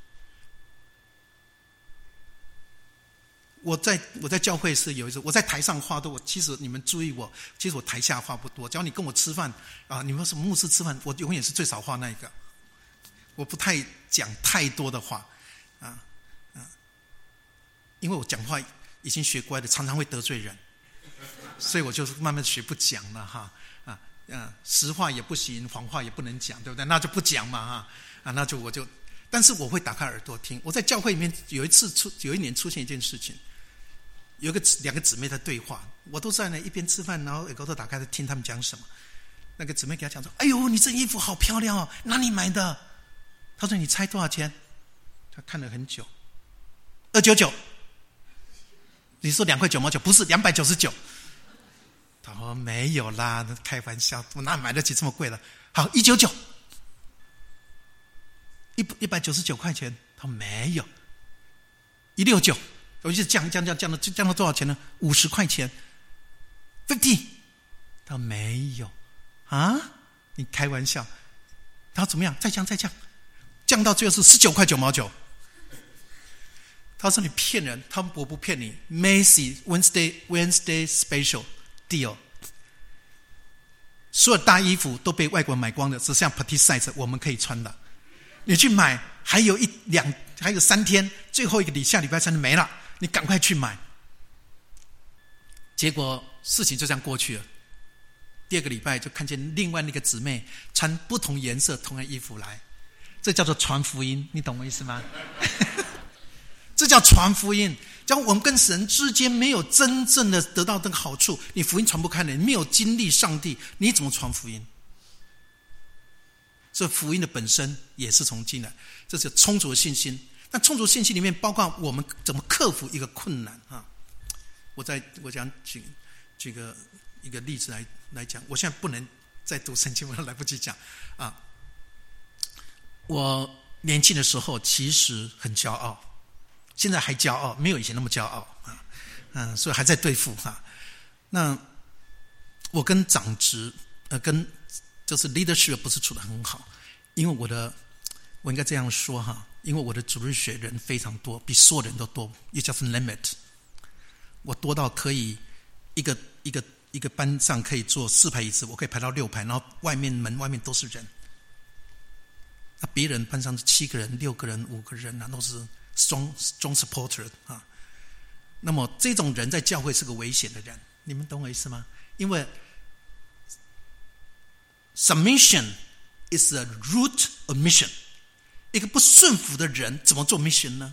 我在我在教会是有一次，我在台上话多，我其实你们注意我，其实我台下话不多。只要你跟我吃饭啊，你们什么牧师吃饭，我永远是最少话那一个。我不太讲太多的话。啊啊！因为我讲话已经学乖了，常常会得罪人，所以我就慢慢学不讲了哈啊啊！实话也不行，谎话也不能讲，对不对？那就不讲嘛哈啊！那就我就，但是我会打开耳朵听。我在教会里面有一次出，有一年出现一件事情，有个两个姊妹在对话，我都在那一边吃饭，然后耳朵打开在听他们讲什么。那个姊妹给他讲说：“哎呦，你这衣服好漂亮哦，哪里买的？”他说：“你猜多少钱？”他看了很久，二九九。你说两块九毛九，不是两百九十九。他说没有啦，开玩笑，我哪买得起这么贵了？好，一九九，一一百九十九块钱。他说没有，一六九，我就降降降降到降到多少钱呢？五十块钱 ，fifty。他说没有啊，你开玩笑。他说怎么样？再降再降，降到最后是十九块九毛九。他说你骗人，他们我不骗你。Macy Wednesday Wednesday Special Deal， 所有大衣服都被外国人买光的，只剩下 Petite Size 我们可以穿的。你去买，还有一两，还有三天，最后一个礼下礼拜三就没了，你赶快去买。结果事情就这样过去了。第二个礼拜就看见另外那个姊妹穿不同颜色同样衣服来，这叫做传福音，你懂我意思吗？这叫传福音。叫我们跟神之间没有真正的得到这个好处，你福音传不开了，你没有经历上帝，你怎么传福音？ 所以福音的本身也是从进来，这是充足的信心。那充足信心里面包括我们怎么克服一个困难啊？我在我讲举举个一个例子来来讲，我现在不能再读圣经，我来不及讲啊。我年轻的时候其实很骄傲，现在还骄傲，没有以前那么骄傲啊，嗯，所以还在对付哈、啊。那我跟长职呃跟就是 leadership 不是处得很好，因为我的我应该这样说哈，因为我的主日学人非常多，比所有人都多，也叫 limit， 我多到可以一个一个一个班上可以坐四排椅子，我可以排到六排，然后外面门外面都是人。那别人班上是七个人、六个人、五个人啊，都是 strong strong supporter 啊。那么这种人在教会是个危险的人，你们懂我意思吗？因为 submission is the root of mission。一个不顺服的人怎么做 mission 呢？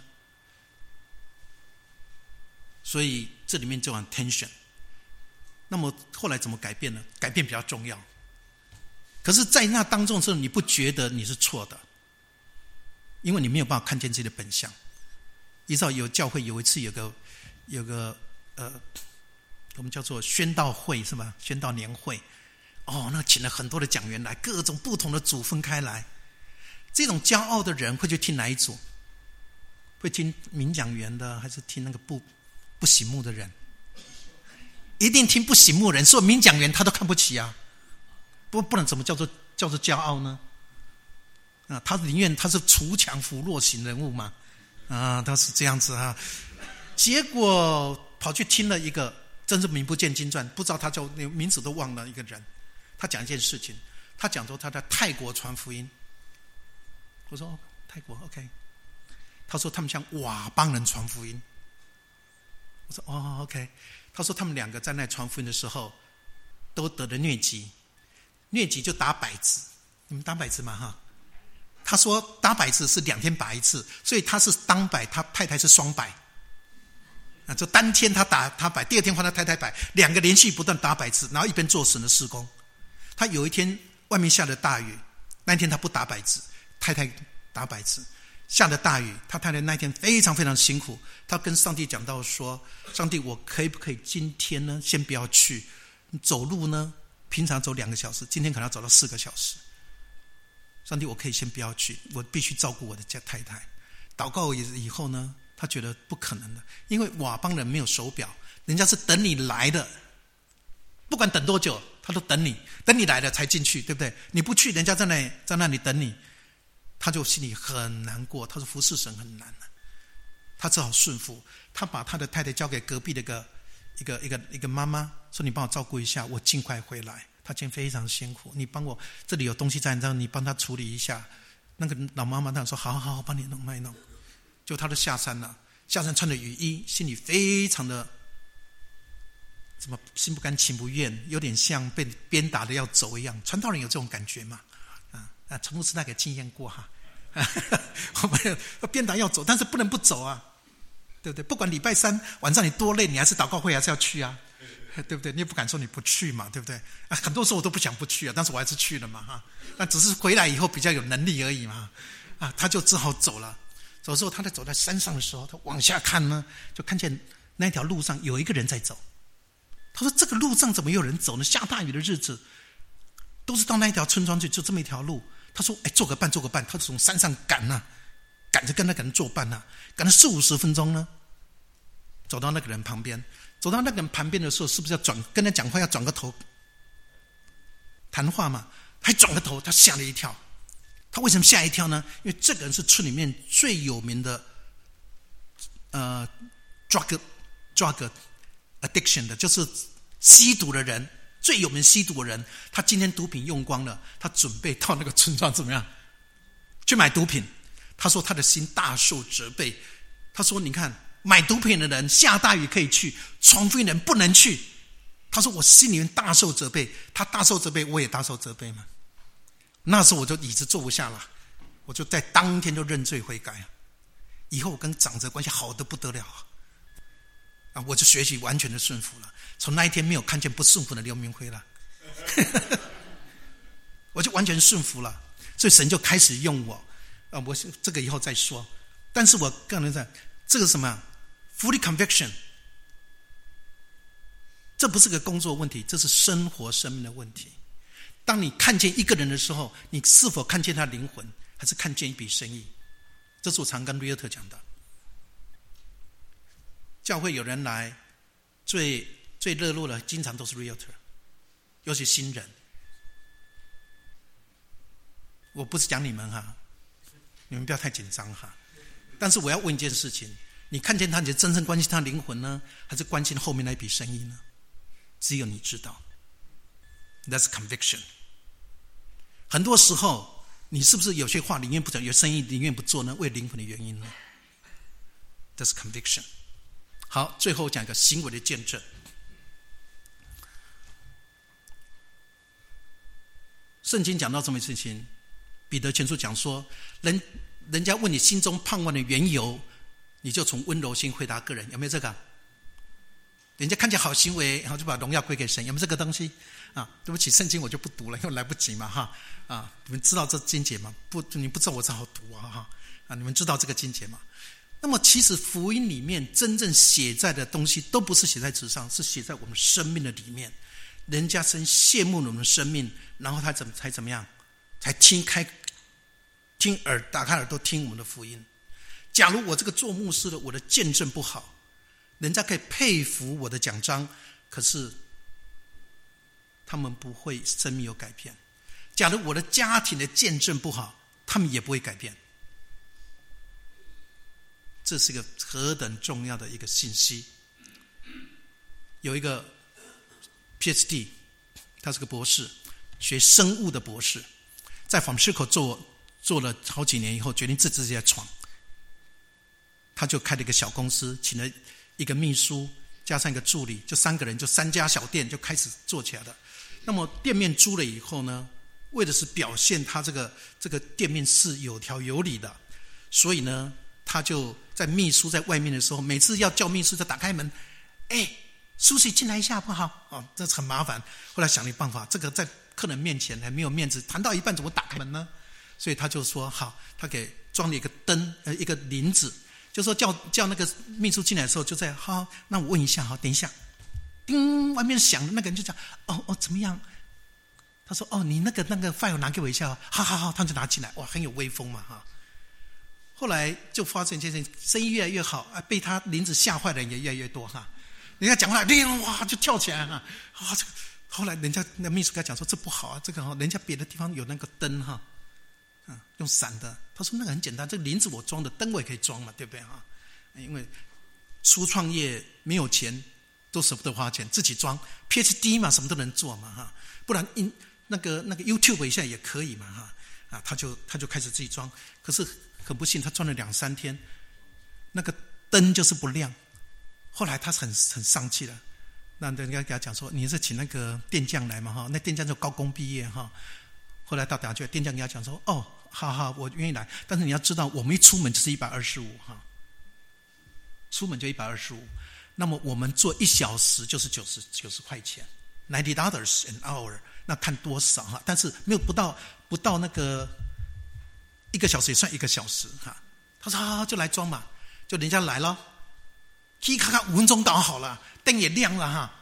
所以这里面就很 tension。那么后来怎么改变呢？改变比较重要。可是在那当中的时候，你不觉得你是错的，因为你没有办法看见自己的本相。依照有教会有一次有个有个呃，我们叫做宣道会是吧？宣道年会，哦，那请了很多的讲员来，各种不同的组分开来。这种骄傲的人会去听哪一组？会听名讲员的，还是听那个不不醒目的人？一定听不醒目人，所以名讲员他都看不起啊。不不然怎么叫做叫做骄傲呢？啊，他宁愿他是锄强扶弱型人物嘛，啊，他是这样子啊。结果跑去听了一个真是名不见经传，不知道他叫名字都忘了一个人，他讲一件事情，他讲说他在泰国传福音。我说、哦、泰国 OK， 他说他们向佤邦人传福音。我说哦 OK， 他说他们两个在那传福音的时候都得了疟疾。疟疾就打摆子，你们打摆子吗？哈，他说打摆子是两天打一次，所以他是当摆，他太太是双摆。啊，就当天他打他摆，第二天换他太太摆，两个连续不断打摆子，然后一边做神的事工。他有一天外面下了大雨，那一天他不打摆子，太太打摆子。下了大雨，他太太那一天非常非常辛苦，他跟上帝讲到说：上帝，我可以不可以今天呢先不要去走路呢？平常走两个小时，今天可能要走到四个小时。上帝，我可以先不要去，我必须照顾我的家太太。祷告以后呢，他觉得不可能的，因为佤邦人没有手表，人家是等你来的，不管等多久，他都等你，等你来了才进去，对不对？你不去，人家在那里在那里等你，他就心里很难过。他说服侍神很难、啊、他只好顺服。他把他的太太交给隔壁的一个一个一个一个妈妈，说你帮我照顾一下，我尽快回来。他今天非常辛苦，你帮我这里有东西在，让你帮他处理一下。那个老妈妈她说好好好，我帮你弄卖弄。就他就下山了，下山穿着雨衣，心里非常的怎么心不甘情不愿，有点像被鞭打的要走一样。传道人有这种感觉吗？啊啊，陈牧师那个经验过哈，我们鞭打要走，但是不能不走啊。对不对？不管礼拜三晚上你多累，你还是祷告会还是要去啊，对不对？你也不敢说你不去嘛，对不对？啊，很多时候我都不想不去啊，但是我还是去了嘛，哈。那只是回来以后比较有能力而已嘛，啊，他就只好走了。走的时候，他在走在山上的时候，他往下看呢，就看见那条路上有一个人在走。他说：“这个路上怎么有人走呢？下大雨的日子，都是到那一条村庄去，就这么一条路。”他说：“哎，做个伴，做个伴。”他就从山上赶啊，赶着跟那个人作伴啊，赶了四五十分钟呢。走到那个人旁边，走到那个人旁边的时候，是不是要转跟他讲话？要转个头谈话嘛？还转个头，他吓了一跳。他为什么吓一跳呢？因为这个人是村里面最有名的呃 drug drug addiction 的，就是吸毒的人，最有名吸毒的人。他今天毒品用光了，他准备到那个村庄怎么样去买毒品？他说他的心大受责备。他说：“你看。”买毒品的人下大雨可以去，传福音的人不能去。他说我心里面大受责备，他大受责备，我也大受责备嘛。那时候我就椅子坐不下了，我就在当天就认罪悔改。以后我跟长者关系好得不得了啊！我就学习完全的顺服了。从那一天没有看见不顺服的刘明辉了，我就完全顺服了。 所以神就开始用我，呃，我这个以后再说。但是我个人在这个什么 fully conviction， 这不是个工作问题，这是生活生命的问题。当你看见一个人的时候，你是否看见他灵魂，还是看见一笔生意？这是我常跟 Realtor 讲的。教会有人来，最最热络的经常都是 Realtor， 尤其新人。我不是讲你们哈，你们不要太紧张哈。但是我要问一件事情，你看见他，你真正关心他灵魂呢，还是关心后面那一笔生意呢？只有你知道。That's conviction。很多时候，你是不是有些话宁愿不讲，有生意宁愿不做呢？为灵魂的原因呢？ That's conviction。好，最后讲一个行为的见证。圣经讲到这么事情，彼得前书讲说，人人家问你心中盼望的缘由，你就从温柔心回答个人，有没有这个？人家看见好行为，然后就把荣耀归给神，有没有这个东西？啊，对不起，圣经我就不读了，因为来不及嘛，哈啊，你们知道这经节吗？不，你不知道我只好读啊，哈啊，你们知道这个经节吗？那么其实福音里面真正写在的东西，都不是写在纸上，是写在我们生命的里面。人家真羡慕我们的生命，然后他怎么才怎么样，才听开听耳打开耳朵听我们的福音。假如我这个做牧师的，我的见证不好，人家可以佩服我的讲章，可是他们不会生命有改变。假如我的家庭的见证不好，他们也不会改变。这是一个何等重要的一个信息。有一个 P H D， 他是个博士，学生物的博士，在 Pharmaceutical 做做了好几年以后，决定自己来闯。他就开了一个小公司，请了一个秘书加上一个助理，就三个人，就三家小店就开始做起来了。那么店面租了以后呢，为的是表现他这个这个店面是有条有理的，所以呢，他就在秘书在外面的时候，每次要叫秘书就打开门，哎，苏西进来一下好不好？哦，这很麻烦。后来想了一个办法，这个在客人面前还没有面子，谈到一半怎么打开门呢？所以他就说好，他给装了一个灯，呃，一个铃子，就说叫叫那个秘书进来的时候，就在好，那我问一下哈，等一下，叮，外面响的那个人就讲，哦哦，怎么样？他说哦，你那个那个 file 拿给我一下，好好好，他就拿进来，哇，很有威风嘛哈。后来就发生一件事情，生意越来越好，啊，被他铃子吓坏的人也越来越多哈。人家讲话，哇，就跳起来哈，啊，这个后来人家那秘书跟他讲说，这不好啊，这个哈，人家别的地方有那个灯哈，嗯，用闪的。他说那个很简单，这个铃子我装的，灯我也可以装嘛，对不对哈？因为初创业没有钱，都舍不得花钱，自己装 P H D 嘛，什么都能做嘛哈，不然因那个那个 YouTube 一下也可以嘛哈，啊，他就他就开始自己装，可是很不幸，他装了两三天，那个灯就是不亮。后来他很很丧气了，那人家给他讲说，你是请那个店匠来嘛哈？那店匠就高工毕业哈。后来到打去，店匠给他讲说，哦，好好，我愿意来，但是你要知道，我们一出门就是一百二十五哈，出门就一百二十五。那么我们做一小时就是九十九十块钱 ，ninety dollars an hour， 那看多少哈？但是没有不到不到那个一个小时也算一个小时哈。他说好，好就来装嘛，就人家来了，噼咔咔五分钟搞好了，灯也亮了哈。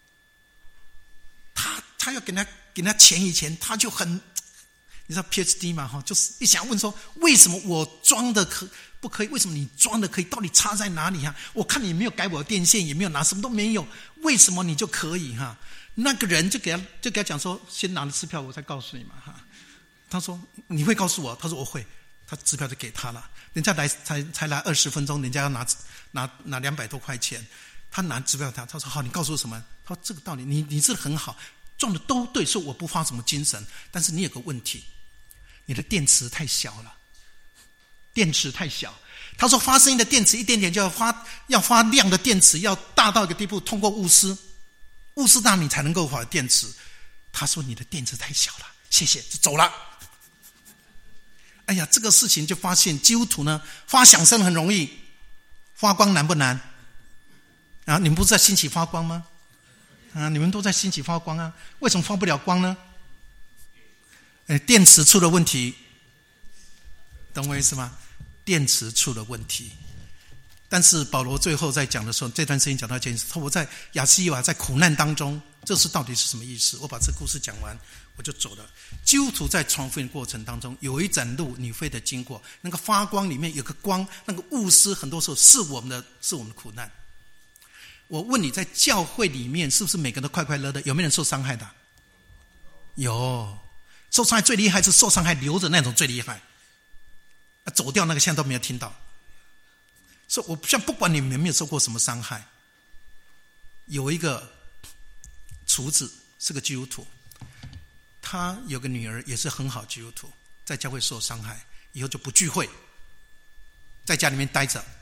他他要给他给他钱以前，他就很，你知道 P H D 嘛哈，就是一想问说，为什么我装的可不可以？为什么你装的可以？到底差在哪里哈？我看你没有改我的电线，也没有拿，什么都没有，为什么你就可以哈？那个人就给他就给他讲说，先拿了支票，我再告诉你嘛哈。他说你会告诉我？他说我会。他支票就给他了，人家来才才来二十分钟，人家要拿拿拿两百多块钱，他拿支票他他说好，你告诉我什么？他说这个道理，你你这很好，撞的都对，所以我不花什么精神，但是你有个问题，你的电池太小了，电池太小。他说发声音的电池一点点就要发要发亮的电池要大到一个地步，通过钨丝，钨丝纳米才能够发电池。他说你的电池太小了，谢谢，就走了。哎呀，这个事情就发现基督徒呢发响声很容易，发光难不难？啊，你们不是在兴起发光吗？啊，你们都在兴起发光啊，为什么发不了光呢？ 哎，电池出了问题，懂我意思吗？电池出了问题。但是保罗最后在讲的时候，这段圣经讲到一件事，我在亚西亚在苦难当中，这是到底是什么意思？我把这故事讲完我就走了。基督徒在传福音过程当中，有一盏路你非得经过，那个发光里面有个光，那个雾丝很多时候是我们的是我们的苦难。我问你，在教会里面是不是每个人都快快乐乐？有没有人受伤害的？有，受伤害最厉害是受伤害留着那种最厉害，走掉那个现在都没有听到。所以我现在不管你们有没有受过什么伤害，有一个厨子是个基督徒，他有个女儿也是很好基督徒，在教会受伤害，以后就不聚会，在家里面待着。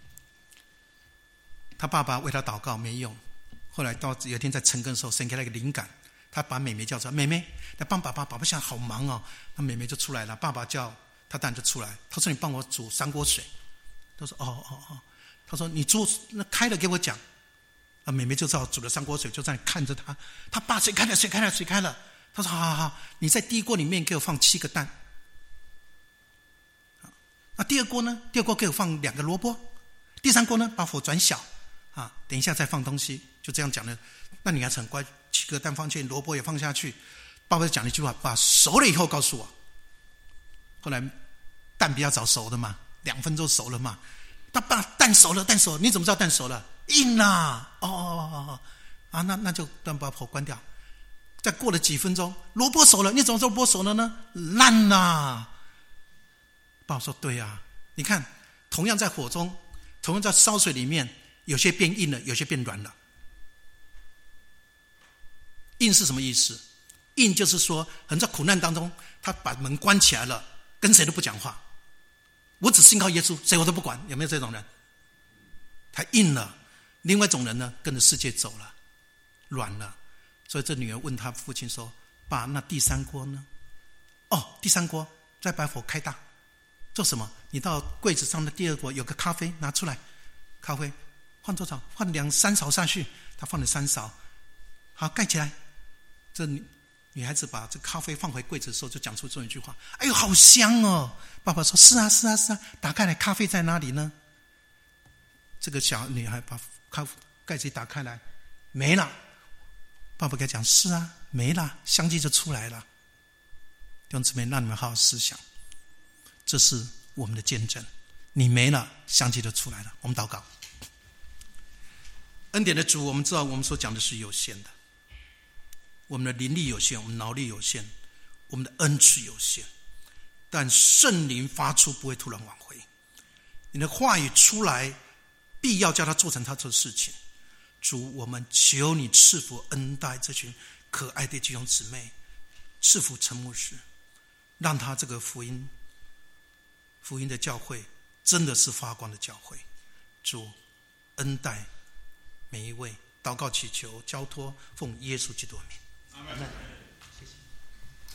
他爸爸为他祷告没用，后来到有一天在晨更的时候，神给他一个灵感，他把妹妹叫出来，妹妹来帮爸爸，爸爸现在好忙哦。那妹妹就出来了，爸爸叫他当然就出来，他说你帮我煮三锅水。他说哦哦哦，他说你煮那开了给我讲。啊，妹妹就知道煮了三锅水，就在那看着他。他爸水开了，水开了，水开了。他说好好好，你在第一锅里面给我放七个蛋。那第二锅呢？第二锅给我放两个萝卜。第三锅呢，把火转小。啊，等一下再放东西，就这样讲的。那女孩子很乖，七个蛋放进，萝卜也放下去。爸爸讲了一句话：把熟了以后告诉我。后来蛋比较早熟的嘛。两分钟熟了嘛？他把蛋熟了，蛋熟了，你怎么知道蛋熟了？硬啦！哦哦哦哦啊，那那就让把火关掉。再过了几分钟，萝卜熟了，你怎么知道萝卜熟了呢？烂啦！爸爸说：“对呀、啊，你看，同样在火中，同样在烧水里面，有些变硬了，有些变软了。硬是什么意思？硬就是说，很在苦难当中，他把门关起来了，跟谁都不讲话。”我只信靠耶稣，谁我都不管，有没有这种人？他硬了。另外一种人呢，跟着世界走了，软了。所以这女儿问他父亲说：“爸，那第三锅呢？”哦，第三锅再把火开大，做什么？你到柜子上的第二锅有个咖啡拿出来，咖啡放多少？放两三勺下去。他放了三勺，好盖起来。这女女孩子把这咖啡放回柜子的时候，就讲出这么一句话：“哎呦，好香哦！”爸爸说：“是啊，是啊，是啊。”打开来，咖啡在哪里呢？这个小女孩把咖盖子打开来，没了。爸爸跟他讲：“是啊，没了，香气就出来了。”弟兄姊妹，让你们好好思想，这是我们的见证。你没了，香气就出来了。我们祷告。恩典的主，我们知道我们所讲的是有限的。我们的灵力有限，我们脑力有限，我们的恩赐有限，但圣灵发出不会突然挽回。你的话语出来，必要叫他做成他做的事情。主，我们求你赐福恩待这群可爱的弟兄姊妹，赐福陈牧师，让他这个福音福音的教会真的是发光的教会。主，恩待每一位，祷告祈求交托，奉耶稣基督的名。Amen.